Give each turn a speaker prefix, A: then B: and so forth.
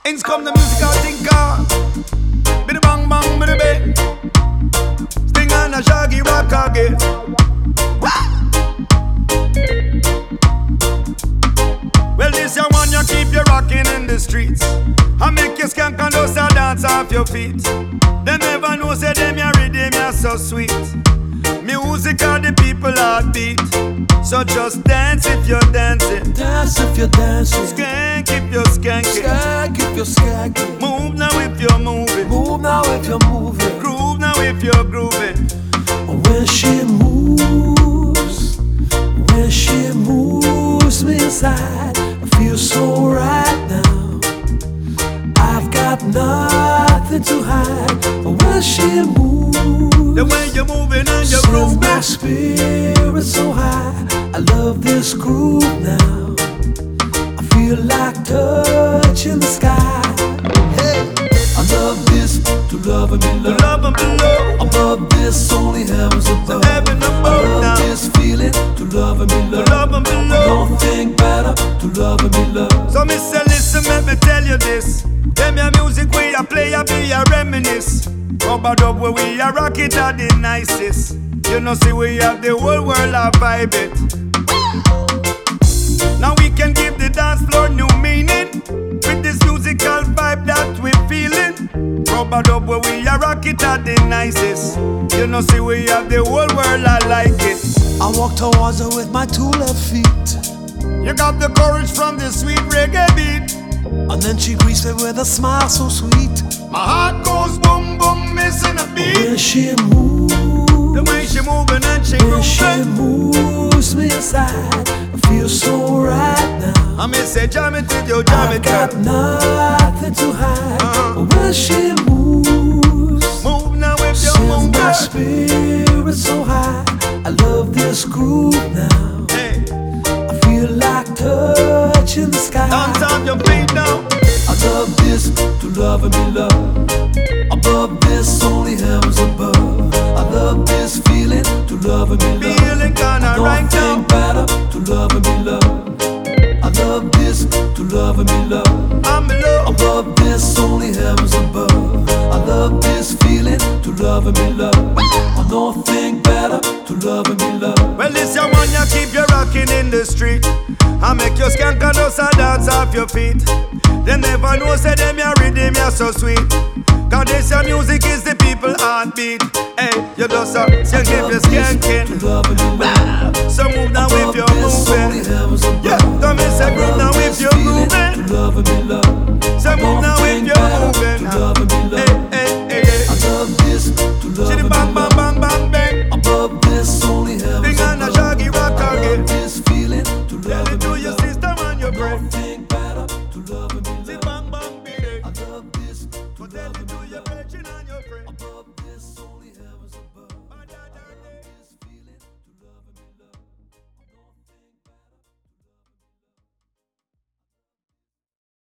A: Ins come the musical thinker. Biddy bang bang, biddy bang. Sting and a shaggy rock again. Well, this your one you keep you rocking in the streets. I make you skank and those dance off your feet. They never know say them your rhythm you so sweet. Music are the people heartbeat. So just dance if you're dancing.
B: Dance if you're dancing.
A: Skank if you're skanking.
B: Skank if you're skanking.
A: Move now if you're moving.
B: Move now if you're moving.
A: Groove now if you're grooving.
B: When she moves me inside, I feel so right now. I've got nothing to hide. When she moves,
A: the way you're moving and you're
B: sends
A: grooving,
B: my spirit so high. I love this groove now. I feel like touching the sky. Hey, I love this, to love and be
A: to
B: loved.
A: love and be loved.
B: Above this, only heaven's above.
A: Heaven above
B: I love
A: now.
B: this feeling, to love and be
A: To
B: loved.
A: love and be loved.
B: Don't think better, to love and be loved.
A: So me say listen, let me tell you this. Them your music we a play a be a reminisce. Rubber dub where we a rock it are the nicest. You know see we have the whole world a vibe it. Now we can give the dance floor new meaning with this musical vibe that we feeling. Rubber dub where we a rock it are the nicest. You know see we have the whole world a like it.
B: I walk towards her with my two left feet,
A: You got the courage from the sweet reggae beat.
B: and then she greets me with a smile so sweet.
A: My heart goes boom boom, missing a beat.
B: When she moves,
A: The way she moving and she
B: when she
A: grooving.
B: moves me inside, I feel so right now.
A: I may say jam it with your jam
B: I've
A: it
B: got
A: up.
B: nothing to hide.
A: Uh-huh.
B: When she moves,
A: Move now if you
B: sends
A: move
B: my
A: girl.
B: spirit so high. I love this groove now.
A: Hey,
B: I feel like touching the sky.
A: dance on your feet now.
B: I love this, to love and be loved. Above this, only heaven's above. I love this feeling, to love and be loved.
A: Feeling kinda
B: Don't
A: right now.
B: think better, to love and be loved. I love this, to love and be loved.
A: I'm in love.
B: Above this, only heaven's above. I love this feeling, to love and be loved. I don't think better, to love and be loved.
A: Well, this your one you keep you rocking in the street. I make you skank and us a dance off your feet. They never know say them your rhythm you so sweet. Cause this your music is the people heartbeat. Hey, you just a skank if you're skanking.
B: To love and be loved.
A: So move now if you're
B: Above this, only
A: moving.
B: heaven's above.
A: Yeah, come and say groove now if you're
B: To
A: moving.
B: love and be loved.
A: So move now